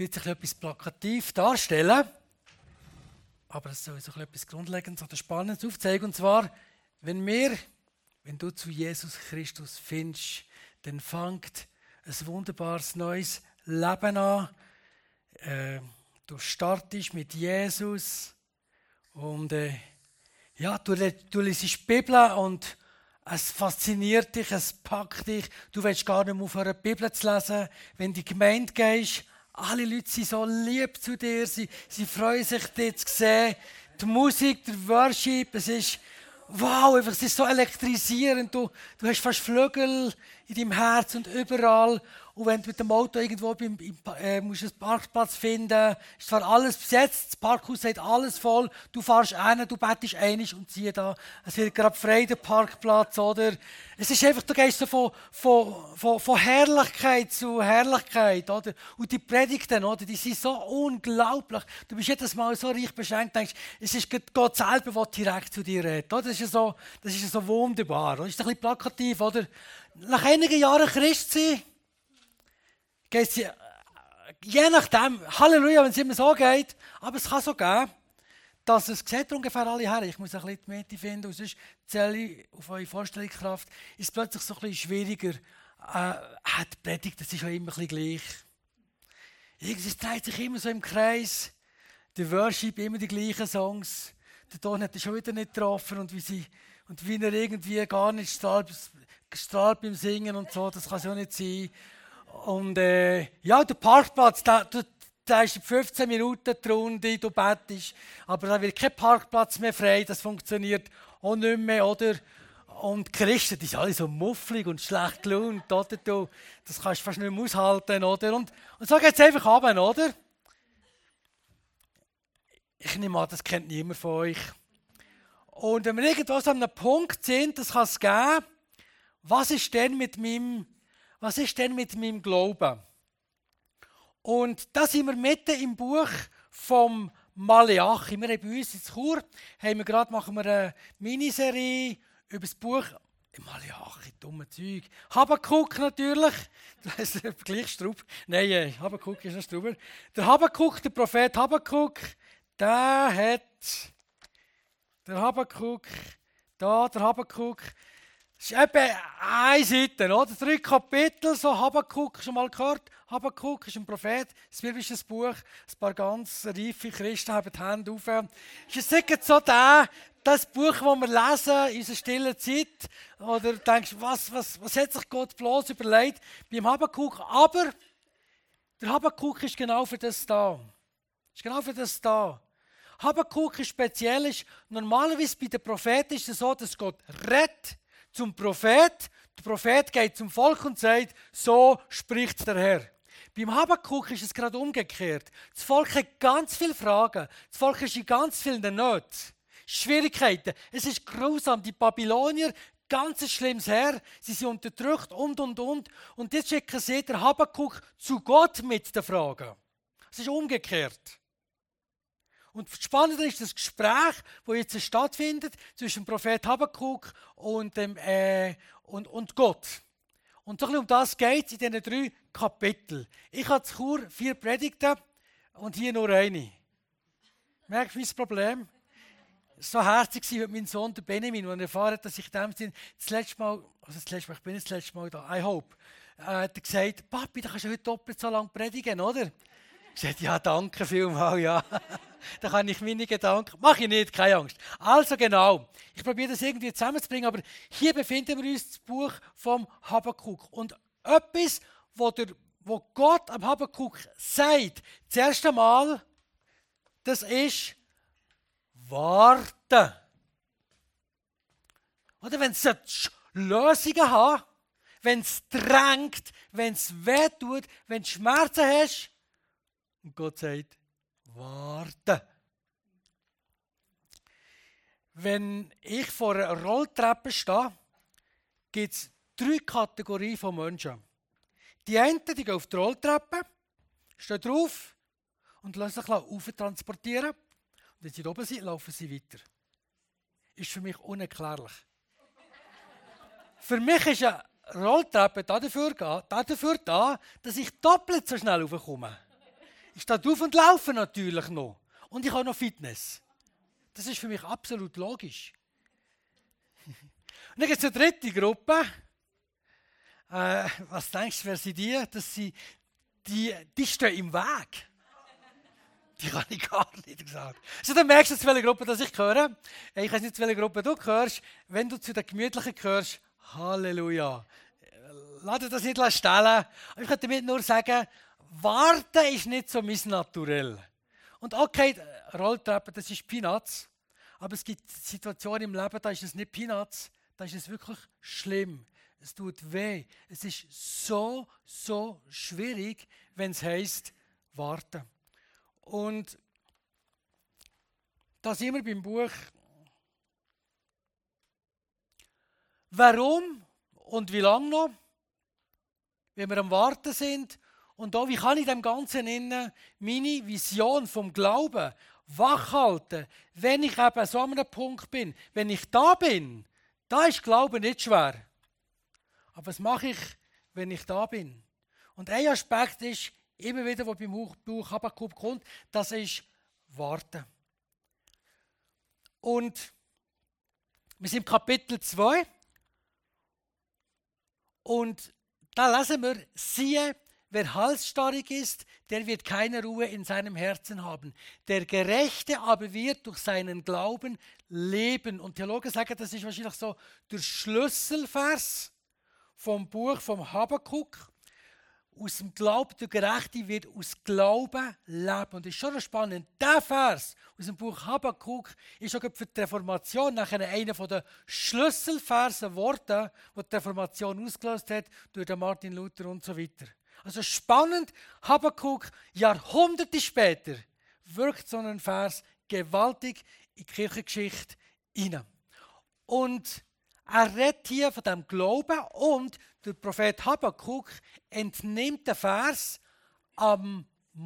wird sich etwas plakativ darstellen, aber es soll so etwas Grundlegendes oder Spannendes aufzeigen. Und zwar, wenn du zu Jesus Christus findest, dann fängt ein wunderbares neues Leben an. Du startest mit Jesus und du liest die Bibel und es fasziniert dich, es packt dich. Du willst gar nicht mehr aufhören, die Bibel zu lesen. Wenn du in die Gemeinde gehst, alle Leute sind so lieb zu dir, sie freuen sich, dich zu sehen. Die Musik, der Worship, es ist wow, einfach, es ist so elektrisierend. Du hast fast Flügel in deinem Herz und überall. Und wenn du mit dem Auto irgendwo musst einen Parkplatz finden, ist zwar alles besetzt, das Parkhaus hat alles voll, du fährst hin, du bettest einig und siehe da, es wird gerade frei, der Parkplatz, oder? Es ist einfach, du gehst so von Herrlichkeit zu Herrlichkeit, oder? Und die Predigten, oder? Die sind so unglaublich. Du bist jedes Mal so reich beschenkt, denkst, es ist Gott selber, der direkt zu dir redet, oder? Das ist ja so wunderbar, oder? Das ist ein bisschen plakativ, oder? Nach einigen Jahren Christ sein, geht sie, je nachdem, Halleluja, wenn es immer so geht, aber es kann so gehen, dass es sieht ungefähr alle her. Ich muss ein bisschen die Mitte finden, und sonst zähle ich auf eure Vorstellungskraft. Ist es plötzlich so ein bisschen schwieriger. Die Predigt, das ist ja immer ein bisschen gleich. Es dreht sich immer so im Kreis. Der Worship, immer die gleichen Songs. Der Ton hat er schon wieder nicht getroffen und wie er irgendwie gar nicht strahlt beim Singen und so, das kann es ja nicht sein. Und der Parkplatz, der ist in 15 Minuten die Runde, du bettest, aber da wird kein Parkplatz mehr frei, das funktioniert auch nicht mehr, oder? Und die Christen, die sind alle so mufflig und schlecht gelaunt, oder? Das kannst du fast nicht mehr aushalten, oder? Und so geht es einfach runter, oder? Ich nehme an, das kennt niemand von euch. Und wenn wir irgendwas an einem Punkt sind, das kann es geben, was ist denn mit meinem Glauben? Und da sind wir mitten im Buch vom Maleachi. Wir haben bei uns in Chur machen wir eine Miniserie über das Buch Maleachi, dumme Zeug. Habakuk natürlich. Das ist gleich Straub. Nein, Habakuk ist ein Strauber. Der Habakuk, der Prophet Habakuk, der Habakuk. Das ist etwa eine Seite, oder? 3 Kapitel, so Habakuk, schon mal gehört? Habakuk ist ein Prophet, ein biblisches Buch. Ein paar ganz reife Christen haben die Hände auf. Ist es so das Buch, das wir lesen in unserer stillen Zeit? Oder denkst du, was hat sich Gott bloß überlegt beim Habakuk? Aber der Habakuk ist genau für das da. Habakuk ist speziell. Normalerweise bei den Propheten ist es so, dass Gott redet zum Prophet. Der Prophet geht zum Volk und sagt, so spricht der Herr. Beim Habakuk ist es gerade umgekehrt. Das Volk hat ganz viele Fragen. Das Volk ist in ganz vielen Nöten. Schwierigkeiten. Es ist grausam. Die Babylonier, ganz schlimmes Heer. Sie sind unterdrückt und. Und jetzt schicken sie der Habakuk zu Gott mit den Fragen. Es ist umgekehrt. Und das Spannende ist das Gespräch, das jetzt stattfindet zwischen dem Prophet Habakuk und Gott. Und so ein bisschen um das geht es in diesen 3 Kapiteln. Ich habe in Chur 4 Predigten und hier nur eine. Merkst du, wie das Problem? So herzig war mein Sohn, der Benjamin, der erfahren hat, dass ich in dem Sinn ich bin das letzte Mal da, I hope, hat gesagt, Papi, da kannst du heute doppelt so lange predigen, oder? Ich sagte, ja, danke vielmals, ja. Da kann ich meine Gedanken, mache ich nicht, keine Angst. Also genau, ich probiere das irgendwie zusammenzubringen, aber hier befinden wir uns das Buch vom Habakuk. Und etwas, wo Gott am Habakuk sagt, das erste Mal, das ist warten. Oder wenn es Lösungen hat, wenn es drängt, wenn es wehtut, wenn du Schmerzen hast, und Gott sagt, warten. Wenn ich vor einer Rolltreppe stehe, gibt es 3 Kategorien von Menschen. Die einen, die gehen auf die Rolltreppe, stehen drauf und lassen sich auftransportieren. Und wenn sie oben sind, laufen sie weiter. Ist für mich unerklärlich. Für mich ist eine Rolltreppe dafür da, dass ich doppelt so schnell raufkomme. Ich stehe auf und laufe natürlich noch. Und ich habe noch Fitness. Das ist für mich absolut logisch. Und dann gibt es eine dritte Gruppe. Was denkst du, wer sind die? Das sind die stehen im Weg. Die kann ich gar nicht sagen. Also dann merkst du, zu welcher Gruppe ich gehöre. Ich weiß nicht, zu welcher Gruppe du gehörst. Wenn du zu den Gemütlichen gehörst, Halleluja. Lass dir das nicht stellen. Ich könnte damit nur sagen, warten ist nicht so mein Naturell. Und okay, Rolltreppen, das ist Peanuts. Aber es gibt Situationen im Leben, da ist es nicht Peanuts, da ist es wirklich schlimm. Es tut weh. Es ist so schwierig, wenn es heisst, warten. Und da sind wir beim Buch Warum und wie lange noch, wenn wir am Warten sind. Und auch, wie kann ich dem Ganzen meine Vision vom Glauben wachhalten, wenn ich eben so an einem Punkt bin. Wenn ich da bin, da ist Glauben nicht schwer. Aber was mache ich, wenn ich da bin? Und ein Aspekt ist, immer wieder, wo beim Buch Habakuk kommt, das ist Warten. Und wir sind im Kapitel 2 und da lesen wir, siehe, wer halsstarrig ist, der wird keine Ruhe in seinem Herzen haben. Der Gerechte aber wird durch seinen Glauben leben. Und Theologen sagen, das ist wahrscheinlich so der Schlüsselvers vom Buch vom Habakuk. Aus dem Glauben, der Gerechte wird aus Glauben leben. Und das ist schon spannend. Der Vers aus dem Buch Habakuk ist auch für die Reformation nachher einer der Schlüsselverse geworden, die die Reformation ausgelöst hat durch den Martin Luther und so weiter. Also spannend, Habakuk, Jahrhunderte später, wirkt so ein Vers gewaltig in die Kirchengeschichte hinein. Und er redet hier von dem Glauben und der Prophet Habakuk entnimmt den Vers am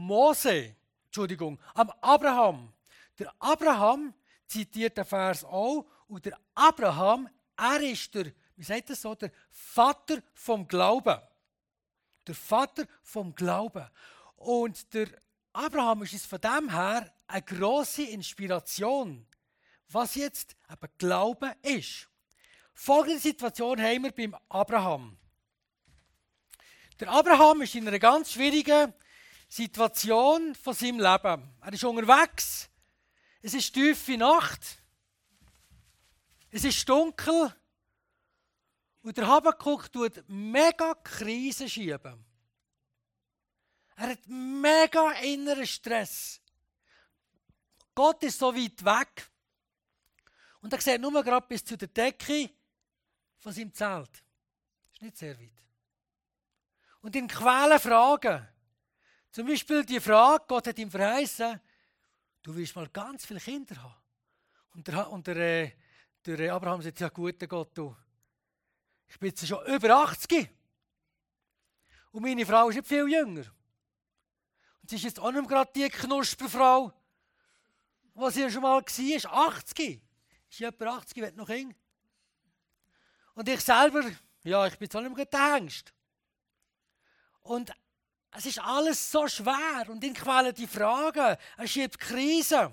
Abraham. Der Abraham zitiert den Vers auch und der Abraham, er ist der Vater vom Glauben. Der Vater vom Glauben. Und der Abraham ist es von dem her eine grosse Inspiration, was jetzt eben Glauben ist. Folgende Situation haben wir beim Abraham. Der Abraham ist in einer ganz schwierigen Situation von seinem Leben. Er ist unterwegs, es ist tiefe Nacht, es ist dunkel und der Habakuk tut mega Krisen schieben. Er hat mega inneren Stress. Gott ist so weit weg und er sieht nur gerade bis zu der Decke von seinem Zelt. Das ist nicht sehr weit. Und ihn quälen Fragen. Zum Beispiel die Frage, Gott hat ihm verheißen, du wirst mal ganz viele Kinder haben. Und der Abraham sagt, ja guter Gott, du, ich bin jetzt schon über 80. Und meine Frau ist nicht viel jünger. Und sie ist jetzt auch nicht gerade die Knusperfrau, die sie schon mal war, 80. Ist etwa 80, wird noch Kind. Und ich selber, ja, ich bin jetzt auch nicht mehr der Hengst. Und es ist alles so schwer und ihn quälen die Fragen. Er schiebt Krisen.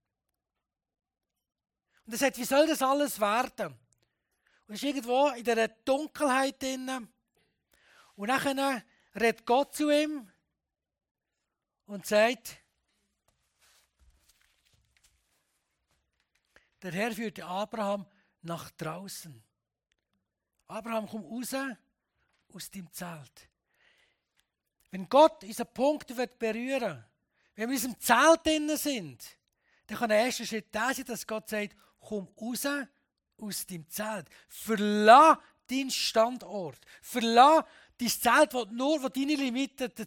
Und er sagt, wie soll das alles werden? Und ist irgendwo in dieser Dunkelheit drin. Und dann redet Gott zu ihm und sagt, der Herr führte Abraham nach draußen. Abraham, komm raus aus dem Zelt. Wenn Gott unseren Punkt berühren will, wenn wir in unserem Zelt drin sind, dann kann der erste Schritt der sein, dass Gott sagt, komm raus aus deinem Zelt. Verlass deinen Standort. Verlass dein Zelt, wo deine Limite der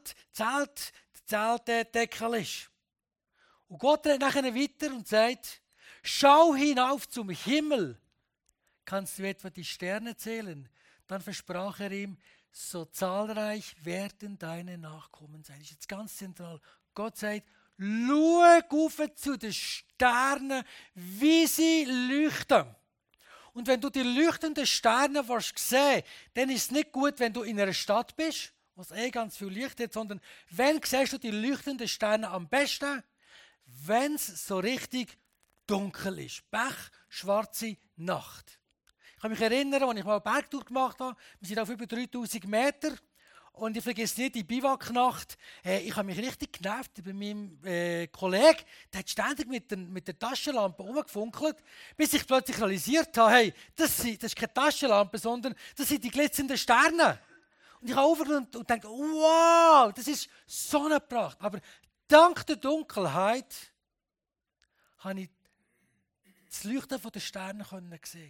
Zeltdeckel ist. Und Gott redet nachher weiter und sagt, schau hinauf zum Himmel. Kannst du etwa die Sterne zählen? Dann versprach er ihm, so zahlreich werden deine Nachkommen sein. Das ist jetzt ganz zentral. Gott sagt, schau auf zu den Sternen, wie sie leuchten. Und wenn du die leuchtenden Sterne sehen willst, dann ist es nicht gut, wenn du in einer Stadt bist wo es ganz viel Licht hat, sondern wann siehst du die leuchtenden Sterne am besten? Wenn es so richtig dunkel ist. Schwarze Nacht. Ich kann mich erinnern, als ich mal eine Bergtour gemacht habe. Wir sind auf über 3000 Meter. Und ich vergesse nicht die Biwaknacht. Ich habe mich richtig genervt bei meinem Kollegen. Der hat ständig mit der Taschenlampe rumgefunkelt, bis ich plötzlich realisiert habe, hey, das ist keine Taschenlampe, sondern das sind die glitzernden Sterne. Und ich habe aufgehört und dachte, wow, das ist so eine Pracht. Aber dank der Dunkelheit habe ich das Leuchten der Sterne sehen.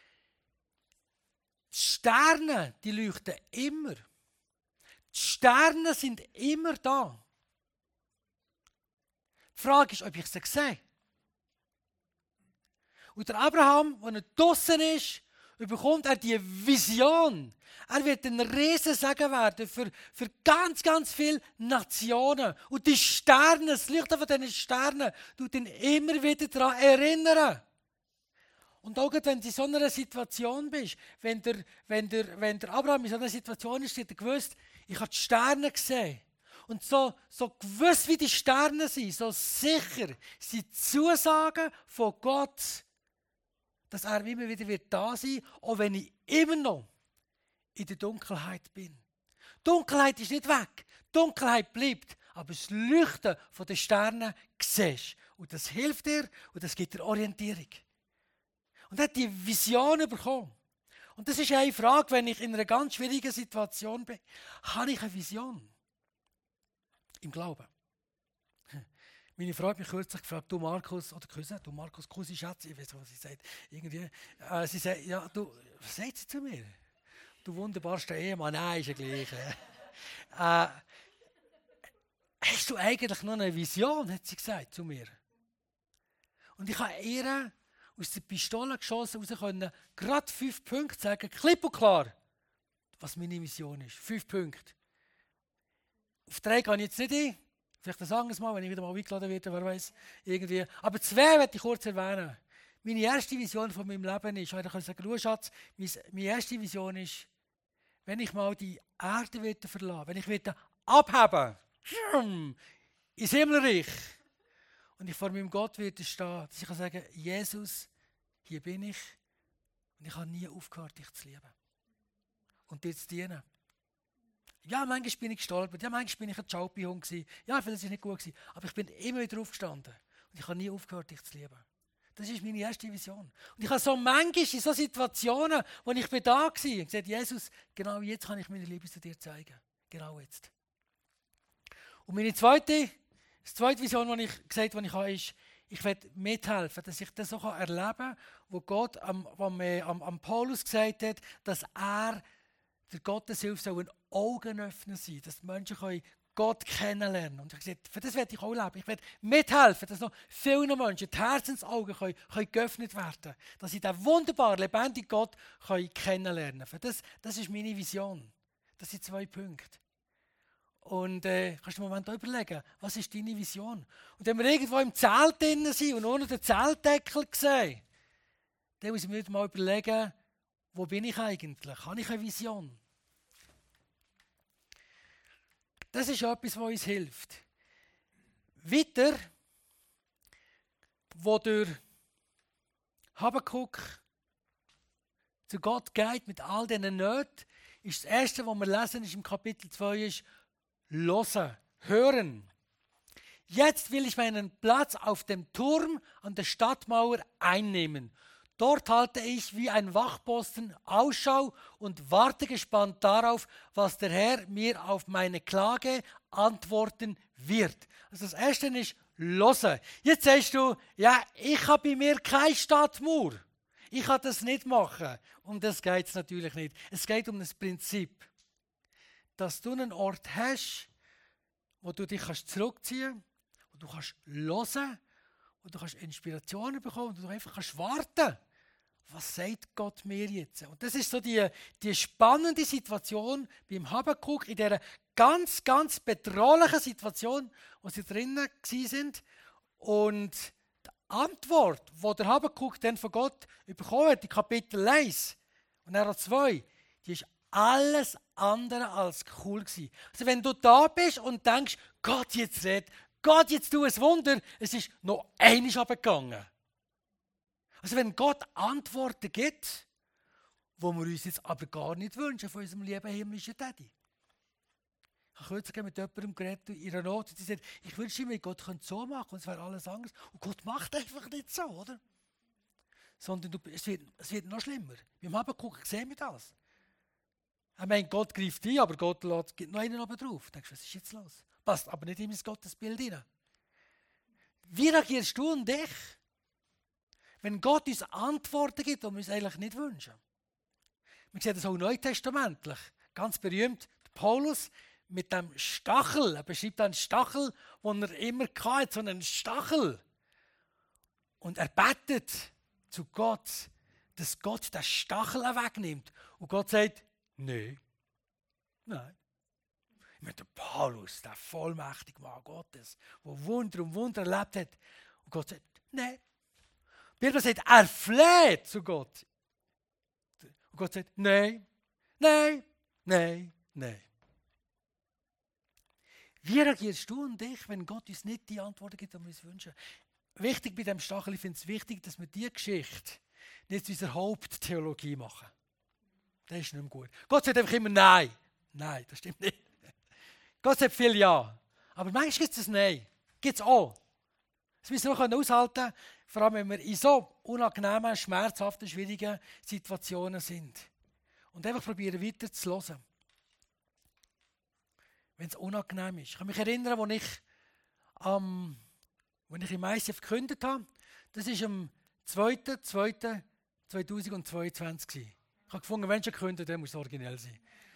Die Sterne, die leuchten immer. Die Sterne sind immer da. Die Frage ist, ob ich sie sehe. Und der Abraham, als er draussen ist, bekommt er die Vision. Er wird ein Riesensegen werden für ganz, ganz viele Nationen. Und die Sterne, das Leuchten von diesen Sternen, tut ihn immer wieder daran erinnern. Und auch wenn du in so einer Situation bist, wenn der Abraham in so einer Situation ist, hat er gewusst, ich habe die Sterne gesehen. Und so gewiss wie die Sterne sind, so sicher sind die Zusagen von Gott, dass er immer wieder da sein wird, auch wenn ich immer noch in der Dunkelheit bin. Dunkelheit ist nicht weg, Dunkelheit bleibt, aber das Leuchten der Sterne siehst. Und das hilft dir und das gibt dir Orientierung. Und er hat die Vision bekommen. Und das ist eine Frage, wenn ich in einer ganz schwierigen Situation bin. Habe ich eine Vision? Im Glauben. Meine Frau hat mich kürzlich gefragt, du Markus, oder Cousin, du Markus, Cousin, Schatz, ich weiß nicht, was sie sagt. Irgendwie, sie sagt, ja, du, was sagt sie zu mir? Du wunderbarster Ehemann, nein, ist ja gleich. Hast du eigentlich noch eine Vision, hat sie gesagt zu mir. Und ich habe ihr aus der Pistole geschossen raus können, gerade 5 Punkte sagen, klipp und klar, was meine Vision ist. 5 Punkte. Auf 3 gehe ich jetzt nicht ein. Vielleicht das anderes Mal, wenn ich wieder mal eingeladen werde, wer weiß. Irgendwie. Aber 2 möchte ich kurz erwähnen. Meine erste Vision von meinem Leben ist, ich kann sagen, schau Schatz, meine erste Vision ist, wenn ich mal die Erde wieder verlasse, wenn ich wieder abheben, ins Himmelreich, und ich vor meinem Gott werde stehen, dass ich kann sagen, Jesus, hier bin ich und ich habe nie aufgehört, dich zu lieben und dir zu dienen. Ja, manchmal bin ich gestolpert, ja, manchmal bin ich ein Chaupihund gewesen, ja, vielleicht war es nicht gut gewesen, aber ich bin immer wieder aufgestanden und ich habe nie aufgehört, dich zu lieben. Das ist meine erste Vision. Und ich habe so manchmal in so Situationen, wo ich da war und gesagt, Jesus, genau jetzt kann ich meine Liebe zu dir zeigen. Genau jetzt. Und meine zweite Vision, die ich gesagt habe, ist, ich werde mithelfen, dass ich das so erleben kann, wo Gott am Paulus gesagt hat, dass er der Gotteshilfe soll ein Augenöffner sein, dass die Menschen Gott kennenlernen. Und ich habe gesagt, für das werde ich auch leben. Ich werde mithelfen, dass noch vielen Menschen die Herzensaugen können geöffnet werden, dass sie den wunderbaren, lebendigen Gott kennenlernen können. Das ist meine Vision. Das sind 2 Punkte. Und kannst du einen Moment überlegen, was ist deine Vision? Und wenn wir irgendwo im Zelt drin sind und ohne den Zeltdeckel sehen, dann muss ich mir mal überlegen, wo bin ich eigentlich? Habe ich eine Vision? Das ist etwas, was uns hilft. Weiter, wo der Habakuk zu Gott geht mit all diesen Nöten, ist das Erste, was wir lesen, ist im Kapitel 2, ist hören. Jetzt will ich meinen Platz auf dem Turm an der Stadtmauer einnehmen. Dort halte ich wie ein Wachposten Ausschau und warte gespannt darauf, was der Herr mir auf meine Klage antworten wird. Also das Erste ist hören. Jetzt sagst du, ja, ich habe bei mir keine Stadtmauer. Ich kann das nicht machen. Um das geht es natürlich nicht. Es geht um das Prinzip, dass du einen Ort hast, wo du dich zurückziehen kannst, wo du kannst hören, wo du kannst Inspirationen bekommen, wo du einfach warten kannst. Was sagt Gott mir jetzt? Und das ist so die spannende Situation beim Habakuk in dieser ganz, ganz bedrohlichen Situation, wo sie drinnen sind. Und die Antwort, die der Habakuk dann von Gott bekommen hat, in Kapitel 1 und dann 2, die ist alles andere als cool gewesen. Also wenn du da bist und denkst, Gott jetzt red, Gott jetzt tu ein Wunder, es ist noch einmal runtergegangen. Also wenn Gott Antworten gibt, wo wir uns jetzt aber gar nicht wünschen von unserem lieben himmlischen Daddy. Ich habe kürzlich mit jemandem geredet in einer Not und die sagt, ich wünsche mir, Gott könnte so machen und es wäre alles anders. Und Gott macht einfach nicht so, oder? Sondern es wird noch schlimmer. Beim Habakuk sehen wir das. Ich meine, Gott greift ein, aber Gott gibt noch einen oben drauf. Du denkst, was ist jetzt los? Passt aber nicht in mein Gottesbild hinein. Wie reagierst du und ich, wenn Gott uns Antworten gibt, die wir uns eigentlich nicht wünschen? Wir sehen das auch neutestamentlich. Ganz berühmt, Paulus mit dem Stachel. Er beschreibt einen Stachel, den er immer hatte, so einen Stachel. Und er betet zu Gott, dass Gott den Stachel wegnimmt. Und Gott sagt, nein. Ich meine, der Paulus, der vollmächtige Mann Gottes, der Wunder um Wunder erlebt hat. Und Gott sagt, nein. Die Bibel sagt, er fleht zu Gott. Und Gott sagt, nein, nein, nein, nein. Wie reagierst du und ich, wenn Gott uns nicht die Antworten gibt, die wir uns wünschen? Wichtig bei diesem Stachel, ich finde es wichtig, dass wir diese Geschichte nicht zu unserer Haupttheologie machen. Das ist nicht mehr gut. Gott sagt einfach immer Nein. Nein, das stimmt nicht. Gott sagt viel Ja. Aber manchmal gibt es ein Nein. Gibt es auch. Das müssen wir aushalten, vor allem wenn wir in so unangenehmen, schmerzhaften, schwierigen Situationen sind. Und einfach probieren weiter zu hören. Wenn es unangenehm ist. Ich kann mich erinnern, als ich im ICF gekündigt habe. Das war am 2.2.2022. Ich habe gefunden, wenn schon gekündigt, dann muss es originell sein.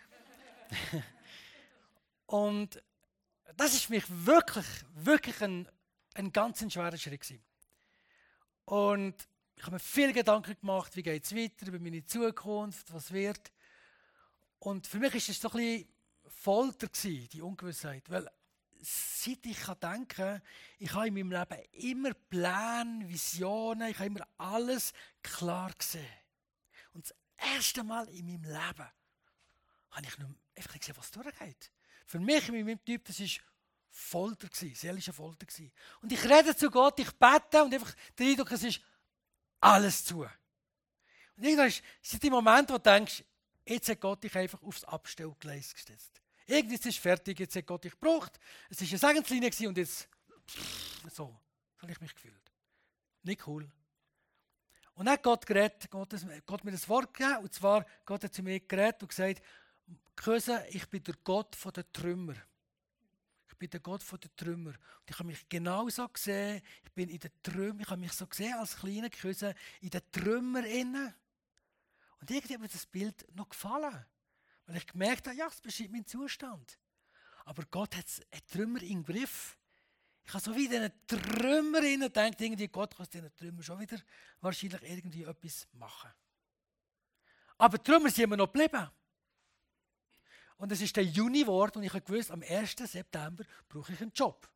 Und das war für mich wirklich ein ganz schwerer Schritt gewesen. Und ich habe mir viele Gedanken gemacht, wie geht es weiter, über meine Zukunft, was wird. Und für mich war es so ein bisschen Folter gewesen, die Ungewissheit. Weil seit ich denken kann, ich habe in meinem Leben immer Pläne, Visionen, ich habe immer alles klar gesehen. Und das erste Mal in meinem Leben habe ich nur einfach gesehen, was durchgeht. Für mich, in meinem Typ, das war Folter, seelische Folter. Und ich rede zu Gott, ich bete und einfach der Eindruck, es ist alles zu. Und irgendwann sind die Momente, wo du denkst, jetzt hat Gott dich einfach aufs Abstellgleis gesetzt. Irgendwie ist es fertig, jetzt hat Gott dich gebraucht, es war eine Segenslinie und jetzt so habe ich mich gefühlt. Nicht cool. Und dann hat Gott geredet, Gott mir das Wort gegeben, und zwar, Gott hat zu mir geredet und gesagt, Köse, ich bin der Gott der Trümmer. Ich bin der Gott der Trümmer. Und ich habe mich genau so gesehen, ich bin in den Trümmern, ich habe mich so gesehen als kleiner Köse in den Trümmern innen. Und irgendwie hat mir das Bild noch gefallen. Weil ich gemerkt habe, ja, das beschreibt meinen Zustand. Aber Gott hat Trümmer im Griff. Ich habe so wie in diesen Trümmer gedacht, irgendwie Gott kann aus diesen Trümmern schon wieder wahrscheinlich irgendwie etwas machen. Aber die Trümmer sind immer noch geblieben. Und es ist der Juni geworden und ich habe gewusst, am 1. September brauche ich einen Job.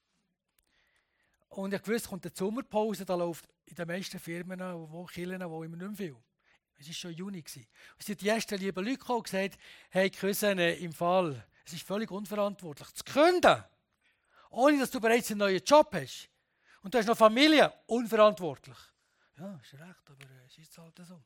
Und ich wusste, kommt die Sommerpause, da läuft in den meisten Firmen, Kirchen, wo immer nicht mehr viel. Es war schon Juni. Und es sind die ersten lieben Leute gekommen und gesagt, hey Cousin, im Fall, es ist völlig unverantwortlich, zu künden, ohne dass du bereits einen neuen Job hast. Und du hast noch Familie, unverantwortlich. Ja, ist recht, aber es ist halt so.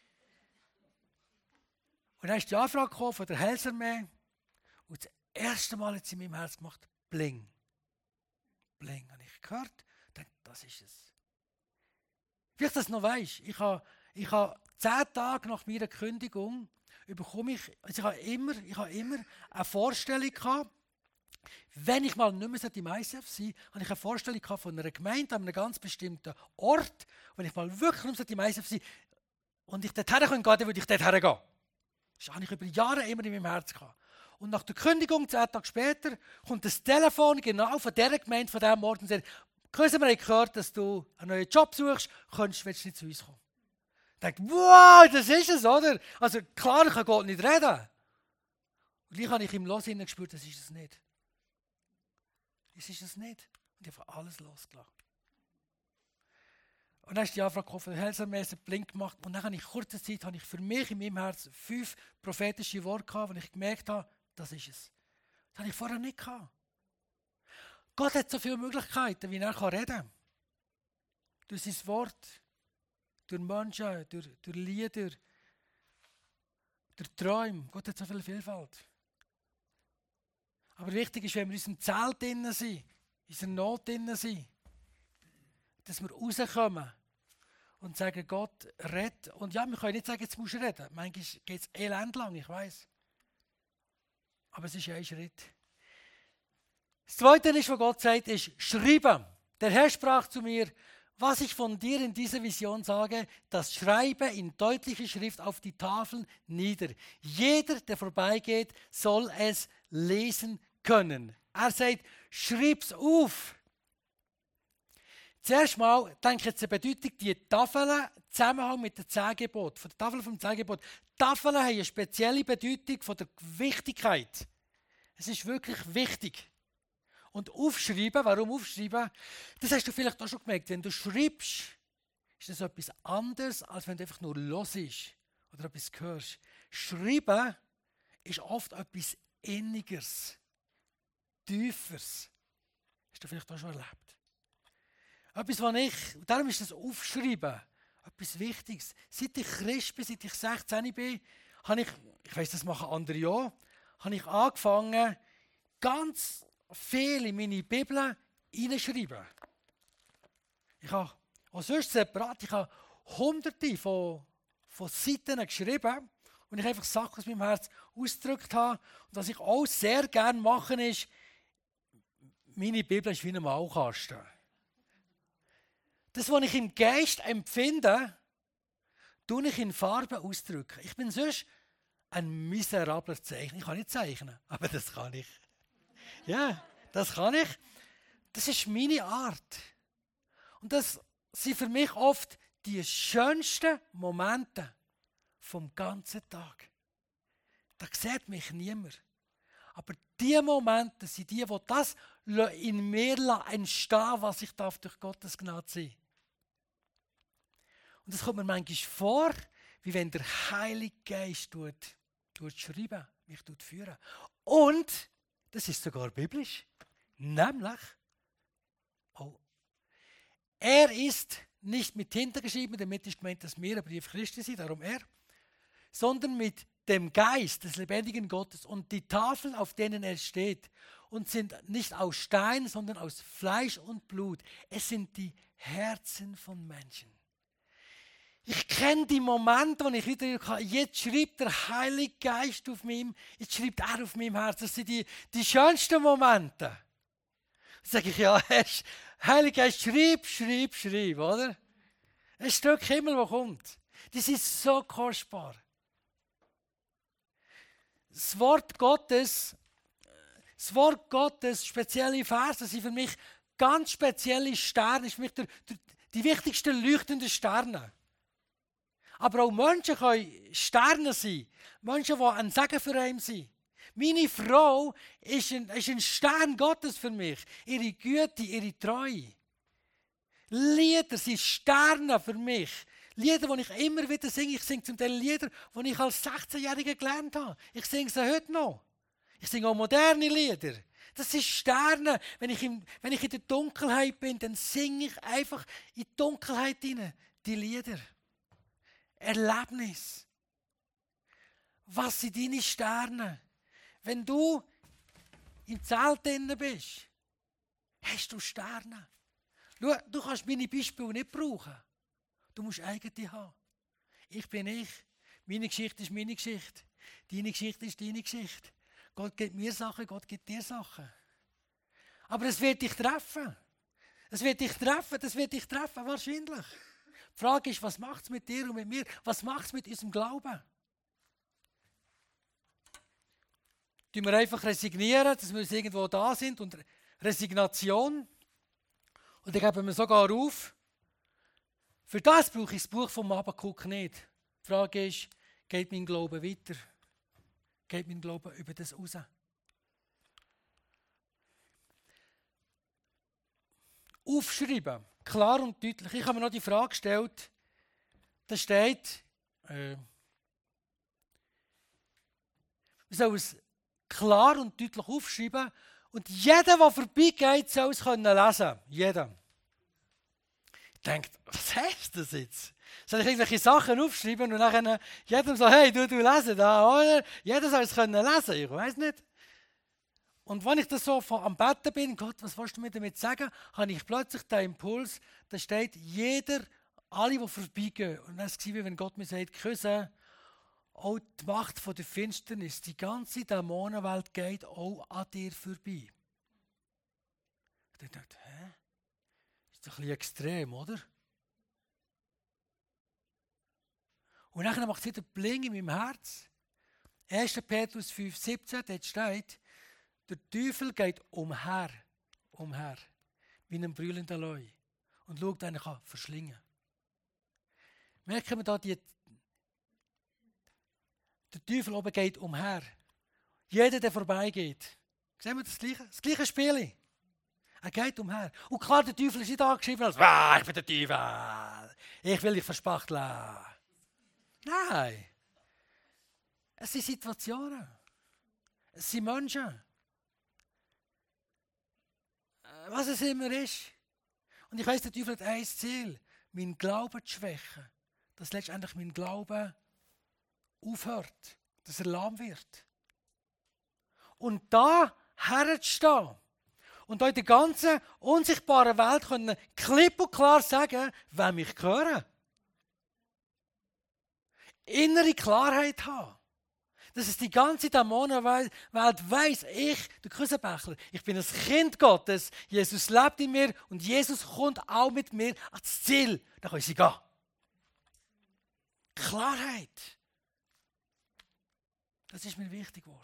Und dann ist die Anfrage gekommen von der Heilsarmee und das erste Mal hat sie in meinem Herz gemacht, bling. Bling, habe ich gehört, dachte, das ist es. Wie ich das noch weiss, ich habe 10 Tage nach meiner Kündigung bekomme ich habe immer eine Vorstellung gehabt, wenn ich mal nicht mehr im ICF sein sollte, habe ich eine Vorstellung gehabt von einer Gemeinde an einem ganz bestimmten Ort, wenn ich mal wirklich nicht mehr im ICF sein sollte und ich dort hergehen kann, dann würde ich dort hergehen. Das habe ich über Jahre immer in meinem Herzen gehabt. Und nach der Kündigung, 10 Tage später, kommt das Telefon genau von dieser Gemeinde, von diesem Ort und sagt, wir haben gehört, dass du einen neuen Job suchst, willst du nicht zu uns kommen? Ich dachte, wow, das ist es, oder? Also klar, ich kann Gott nicht reden. Und gleich habe ich im Los gespürt, das ist es nicht. Das ist es nicht. Und ich habe alles losgelassen. Und dann ist die Anfrage gekommen, Helsermäßig blind gemacht. Und dann habe ich kurze Zeit für mich in meinem Herzen 5 prophetische Worte gehabt, wo ich gemerkt habe, das ist es. Das habe ich vorher nicht gehabt. Gott hat so viele Möglichkeiten, wie er reden kann. Durch sein Wort, durch Menschen, durch Lieder, durch Träume. Gott hat so viel Vielfalt. Aber wichtig ist, wenn wir in unserem Zelt drin sind, in unserer Not drin sind, dass wir rauskommen und sagen, Gott, red. Und ja, wir können nicht sagen, jetzt musst du reden. Manchmal geht es elendlang, ich weiß. Aber es ist ein Schritt. Das Zweite ist, was Gott sagt, ist schreiben. Der Herr sprach zu mir, was ich von dir in dieser Vision sage, das schreibe in deutlicher Schrift auf die Tafeln nieder. Jeder, der vorbeigeht, soll es lesen können. Er sagt, schreib's auf. Zuerst mal denke ich jetzt eine Bedeutung, die Tafeln Zusammenhang mit den 10 Geboten, von der Tafel vom 10 Gebot. Tafeln haben eine spezielle Bedeutung von der Wichtigkeit. Es ist wirklich wichtig. Und aufschreiben, warum aufschreiben? Das hast du vielleicht auch schon gemerkt. Wenn du schreibst, ist das etwas anderes, als wenn du einfach nur hörst oder etwas hörst. Schreiben ist oft etwas Innigeres, Tieferes. Hast du vielleicht auch schon erlebt. Etwas, was darum ist das Aufschreiben etwas Wichtiges. Seit ich Christ bin, seit ich 16 bin, habe ich weiss, das machen andere auch, habe ich angefangen, ganz viel in meine Bibel hineinschreiben. Ich habe auch sonst separat, ich habe hunderte von Seiten geschrieben und ich einfach Sachen aus meinem Herz ausgedrückt habe. Und was ich auch sehr gerne mache, ist, meine Bibel ist wie ein Malkasten. Das, was ich im Geist empfinde, tue ich in Farben ausdrücken. Ich bin sonst ein miserabler Zeichner. Ich kann nicht zeichnen, aber das kann ich. Ja, das kann ich. Das ist meine Art. Und das sind für mich oft die schönsten Momente vom ganzen Tag. Da sieht mich niemand. Aber die Momente sind die das in mir entstehen, was ich darf durch Gottes Gnade sein. Und das kommt mir manchmal vor, wie wenn der Heilige Geist schreiben, mich führen. Und das ist sogar biblisch. Nämlich, er ist nicht mit Tinte geschrieben, damit ist gemeint, dass wir ein Brief Christi sind, darum er, sondern mit dem Geist des lebendigen Gottes und die Tafeln, auf denen er steht, und sind nicht aus Stein, sondern aus Fleisch und Blut. Es sind die Herzen von Menschen. Ich kenne die Momente, wo ich wieder kann, jetzt schreibt der Heilige Geist auf meinem, jetzt schreibt er auf meinem Herz. Das sind die schönsten Momente. Dann sage ich, ja, Heilige Geist, schreib, oder? Ein Stück Himmel, das kommt. Das ist so kostbar. Das Wort Gottes, spezielle Verse sind für mich ganz spezielle Sterne, ist für mich die wichtigsten leuchtenden Sterne. Aber auch Menschen können Sterne sein. Menschen, die ein Segen für einen sind. Meine Frau ist ein Stern Gottes für mich. Ihre Güte, ihre Treue. Lieder sind Sterne für mich. Lieder, die ich immer wieder singe. Ich singe zum Teil Lieder, die ich als 16-Jähriger gelernt habe. Ich singe sie heute noch. Ich singe auch moderne Lieder. Das sind Sterne. Wenn ich in der Dunkelheit bin, dann singe ich einfach in die Dunkelheit hinein die Lieder. Erlebnis. Was sind deine Sterne? Wenn du im Zelt drin bist, hast du Sterne. Schau, du kannst meine Beispiele nicht brauchen. Du musst eigene haben. Ich bin ich. Meine Geschichte ist meine Geschichte. Deine Geschichte ist deine Geschichte. Gott gibt mir Sachen, Gott gibt dir Sachen. Aber es wird dich treffen. Das wird dich treffen, wahrscheinlich. Die Frage ist, was macht es mit dir und mit mir? Was macht es mit unserem Glauben? Tun wir einfach resignieren, dass wir irgendwo da sind und Resignation? Und dann geben wir sogar auf. Für das brauche ich das Buch vom Habakuk nicht. Die Frage ist, geht mein Glaube weiter? Geht mein Glaube über das raus? Aufschreiben. klar und deutlich. Ich habe mir noch die Frage gestellt, da steht, wir sollen es klar und deutlich aufschreiben und jeder, der vorbeigeht, soll es lesen können. Jeder. Ich denke, was heißt das jetzt? Soll ich irgendwelche Sachen aufschreiben und dann jedem so, hey, du lesen da, oder? Jeder soll es lesen können. Ich weiß nicht. Und wenn ich das so am Betten bin, Gott, was willst du mir damit sagen, habe ich plötzlich den Impuls, da steht jeder, alle, die vorbeigehen. Und dann ist es wie wenn Gott mir sagt, Küsse, auch die Macht der Finsternis, die ganze Dämonenwelt geht auch an dir vorbei. Und ich dachte, ist doch ein bisschen extrem, oder? Und dann macht es wieder Bling in meinem Herz. 1. Petrus 5,17, dort steht, der Teufel geht umher, wie ein brüllender Leu und schaut, einen kann verschlingen. Merken wir da, der Teufel oben geht umher. Jeder, der vorbeigeht. Sehen wir das gleiche Spiel? Er geht umher. Und klar, der Teufel ist nicht angeschrieben als ich bin der Teufel. Ich will dich verspachteln. Nein. Es sind Situationen. Es sind Menschen. Was es immer ist. Und ich weiss, der Teufel hat ein Ziel, meinen Glauben zu schwächen. Dass letztendlich mein Glaube aufhört, dass er lahm wird. Und da herzustehen und in der ganzen unsichtbaren Welt können klipp und klar sagen, wer mich hören. Innere Klarheit haben. Dass es die ganze Dämonenwelt weiss, ich, der Küssenbecher, ich bin ein Kind Gottes, Jesus lebt in mir und Jesus kommt auch mit mir ans Ziel. Da können sie gehen. Klarheit. Das ist mir wichtig geworden.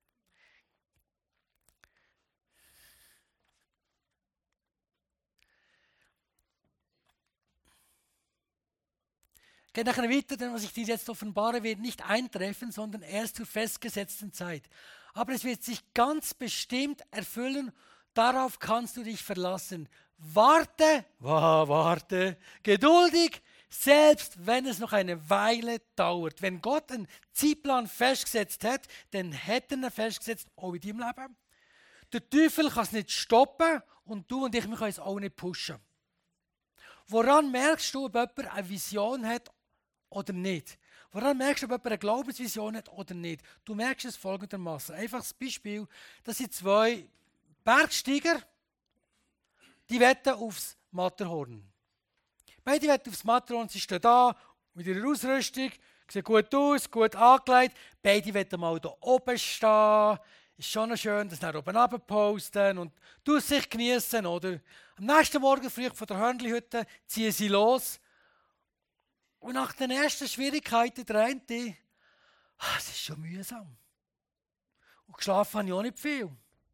Geht nachher weiter, denn was ich dir jetzt offenbare, wird nicht eintreffen, sondern erst zur festgesetzten Zeit. Aber es wird sich ganz bestimmt erfüllen, darauf kannst du dich verlassen. Warte, geduldig, selbst wenn es noch eine Weile dauert. Wenn Gott einen Zeitplan festgesetzt hat, dann hätte er festgesetzt, auch in deinem Leben. Der Teufel kann es nicht stoppen und du und ich, wir können es auch nicht pushen. Woran merkst du, ob jemand eine Vision hat oder nicht? Woran merkst du, ob jemand eine Glaubensvision hat oder nicht? Du merkst es folgendermaßen. Einfaches Beispiel, das sind zwei Bergsteiger, die wetten aufs Matterhorn. Beide wetten aufs Matterhorn, sie stehen da mit ihrer Ausrüstung, sehen gut aus, gut angelegt. Beide wetten mal da oben stehen. Ist schon noch schön, das nach oben runter posten und du sich genießen, oder? Am nächsten Morgen früh von der Hörnli-Hütte ziehen sie los. Und nach den ersten Schwierigkeiten der eine, es ist schon mühsam. Und geschlafen habe ich auch nicht viel.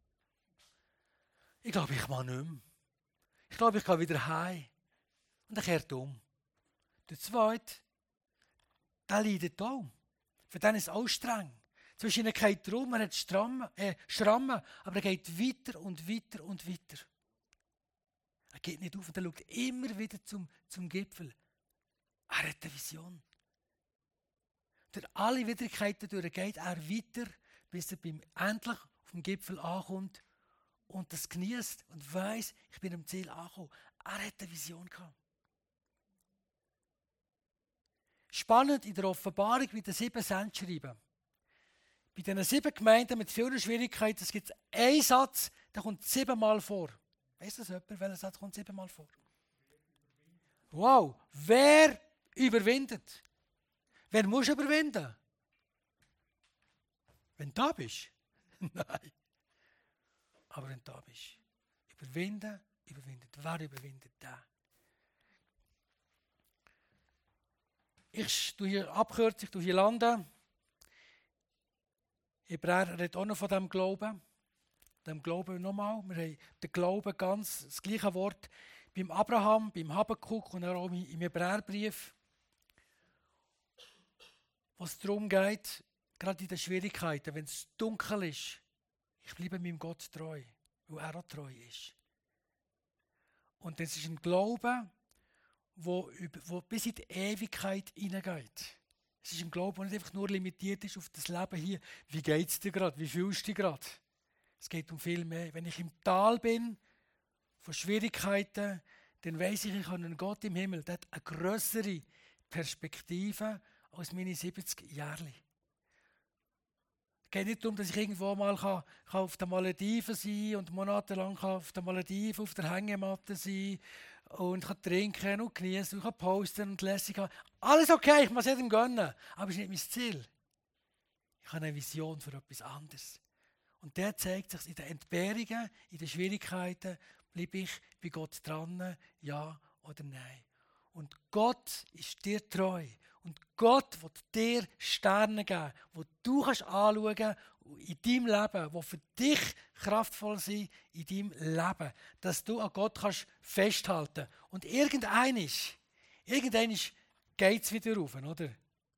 Ich glaube, ich mache nicht mehr. Ich glaube, ich gehe wieder heim. Und er kehrt um. Der zweite, der leidet auch. Für den ist es auch streng. Zwischen ihnen geht es rum, er hat Schrammen, aber er geht weiter und weiter und weiter. Er geht nicht auf und er schaut immer wieder zum Gipfel. Er hat eine Vision. Durch alle Widrigkeiten durch geht er weiter, bis er endlich auf dem Gipfel ankommt und das genießt und weiss, ich bin am Ziel angekommen. Er hat eine Vision gehabt. Spannend in der Offenbarung, wie die 7 Send schreiben. Bei diesen 7 Gemeinden mit vielen Schwierigkeiten, es gibt einen Satz, der kommt 7-mal vor. Weiss das jemand, welcher Satz kommt 7-mal vor? Wow, wer überwindet? Wer muss überwinden? Wenn du da bist? Nein. Aber wenn du da bist. Überwinden, überwindet. Wer überwindet da? Ich tue hier abkürzen, ich tue hier landen. Hebräer redet auch noch von diesem Glauben. Dem Glauben nochmal. Wir haben den Glauben ganz das gleiche Wort beim Abraham, beim Habakuk und auch im Hebräerbrief. Was darum geht, gerade in den Schwierigkeiten, wenn es dunkel ist, ich bleibe meinem Gott treu, weil er auch treu ist. Und das ist ein Glaube, wo bis in die Ewigkeit hineingeht. Es ist ein Glaube, der nicht einfach nur limitiert ist auf das Leben hier. Wie geht es dir gerade? Wie fühlst du dich gerade? Es geht um viel mehr. Wenn ich im Tal bin, von Schwierigkeiten, dann weiss ich habe einen Gott im Himmel, der hat eine grössere Perspektive als meine 70 Jahre. Es geht nicht darum, dass ich irgendwo mal kann auf den Malediven sein und monatelang auf den Malediven auf der Hängematte sein und kann trinken und genießen und kann posten und lässig haben. Alles okay, ich muss jedem gönnen, aber es ist nicht mein Ziel. Ich habe eine Vision für etwas anderes. Und der zeigt sich in den Entbehrungen, in den Schwierigkeiten, bleibe ich bei Gott dran, ja oder nein. Und Gott ist dir treu. Und Gott will dir Sterne geben, die du anschauen kannst in deinem Leben, die für dich kraftvoll sind in deinem Leben. Dass du an Gott kannst festhalten kannst. Und irgendwann geht es wieder rauf, oder?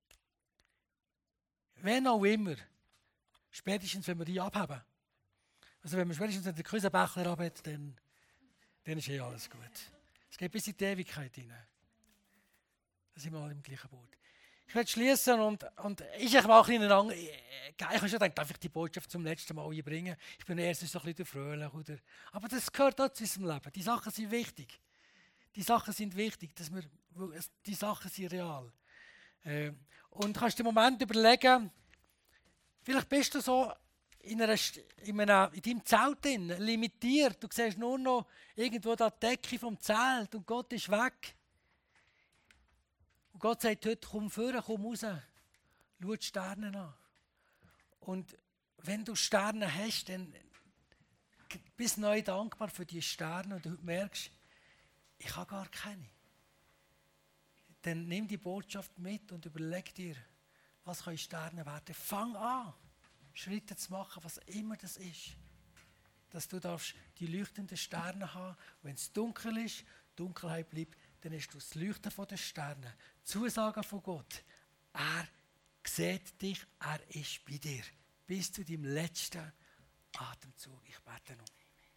Wenn auch immer. Spätestens, wenn wir die abhaben. Also wenn wir spätestens den Küsenbecher abheben, dann ist alles gut. Es geht bis in die Ewigkeit hinein. Da sind wir alle im gleichen Boot. Ich werde schließen und ich mache Ihnen ich habe schon gedacht, darf ich die Botschaft zum letzten Mal einbringen? Ich bin erstens so ein bisschen fröhlich, oder? Aber das gehört auch zu unserem Leben. Die Sachen sind wichtig. Die Sachen sind wichtig, die Sachen sind real. Und kannst dir im Moment überlegen, vielleicht bist du so in deinem Zelt drin, limitiert. Du siehst nur noch irgendwo die Decke vom Zelt und Gott ist weg. Und Gott sagt heute, komm vor, komm raus, schau die Sterne an. Und wenn du Sterne hast, dann bist du neu dankbar für die Sterne und du merkst, ich habe gar keine. Dann nimm die Botschaft mit und überleg dir, was können Sterne werden. Fang an, Schritte zu machen, was immer das ist. Dass du darfst die leuchtenden Sterne haben. Wenn es dunkel ist, Dunkelheit bleibt, dann hast du das Leuchten der Sterne. Zusagen von Gott. Er sieht dich, er ist bei dir. Bis zu deinem letzten Atemzug. Ich bete noch.